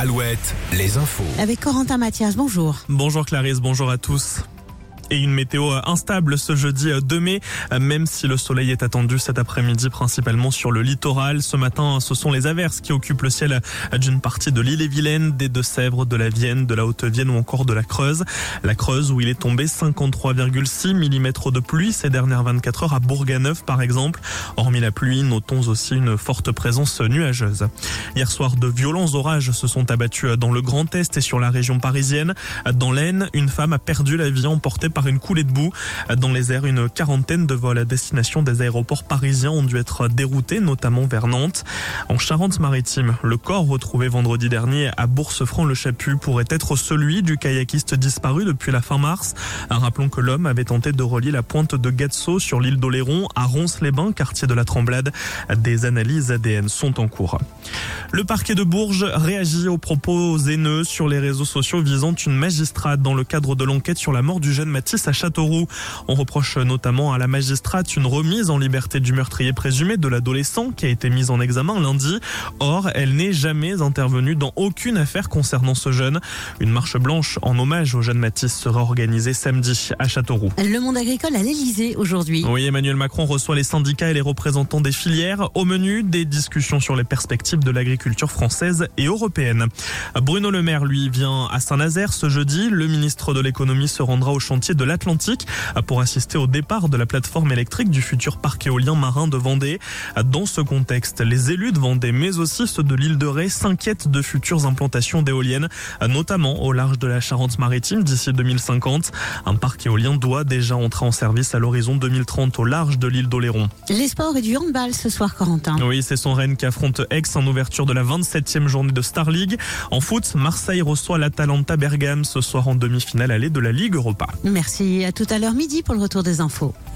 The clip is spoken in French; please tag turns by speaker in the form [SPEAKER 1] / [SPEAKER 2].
[SPEAKER 1] Alouette, les infos.
[SPEAKER 2] Avec Corentin Mathias, bonjour.
[SPEAKER 3] Bonjour Clarisse, bonjour à tous. Et une météo instable ce jeudi 2 mai, même si le soleil est attendu cet après-midi principalement sur le littoral. Ce matin, ce sont les averses qui occupent le ciel d'une partie de l'Ille-et-Vilaine, des Deux-Sèvres, de la Vienne, de la Haute-Vienne ou encore de la Creuse. La Creuse où il est tombé 53,6 mm de pluie ces dernières 24 heures à Bourganeuf par exemple. Hormis la pluie, notons aussi une forte présence nuageuse. Hier soir, de violents orages se sont abattus dans le Grand Est et sur la région parisienne. Dans l'Aisne, une femme a perdu la vie emportée par une coulée de boue. Dans les airs, une quarantaine de vols à destination des aéroports parisiens ont dû être déroutés, notamment vers Nantes. En Charente-Maritime, le corps retrouvé vendredi dernier à Bourg-Seffrand-le-Chaput pourrait être celui du kayakiste disparu depuis la fin mars. Rappelons que l'homme avait tenté de relier la pointe de Gatso sur l'île d'Oléron à Ronces-les-Bains, quartier de la Tremblade. Des analyses ADN sont en cours. Le parquet de Bourges réagit aux propos haineux sur les réseaux sociaux visant une magistrate dans le cadre de l'enquête sur la mort du jeune Mathis à Châteauroux. On reproche notamment à la magistrate une remise en liberté du meurtrier présumé de l'adolescent qui a été mise en examen lundi. Or, elle n'est jamais intervenue dans aucune affaire concernant ce jeune. Une marche blanche en hommage au jeune Mathis sera organisée samedi à Châteauroux.
[SPEAKER 2] Le monde agricole à l'Elysée aujourd'hui.
[SPEAKER 3] Oui, Emmanuel Macron reçoit les syndicats et les représentants des filières. Au menu, des discussions sur les perspectives de l'agriculture française et européenne. Bruno Le Maire, lui, vient à Saint-Nazaire ce jeudi. Le ministre de l'économie se rendra au chantier de l'Atlantique pour assister au départ de la plateforme électrique du futur parc éolien marin de Vendée. Dans ce contexte, les élus de Vendée, mais aussi ceux de l'île de Ré, s'inquiètent de futures implantations d'éoliennes, notamment au large de la Charente-Maritime d'ici 2050. Un parc éolien doit déjà entrer en service à l'horizon 2030 au large de l'île d'Oléron.
[SPEAKER 2] Les sports et du handball ce soir, Corentin.
[SPEAKER 3] Oui, c'est son Rennes qui affronte Aix en ouverture de la 27e journée de Star League. En foot, Marseille reçoit l'Atalanta Bergame ce soir en demi-finale allée de la Ligue Europa.
[SPEAKER 2] Merci, à tout à l'heure midi pour le retour des infos.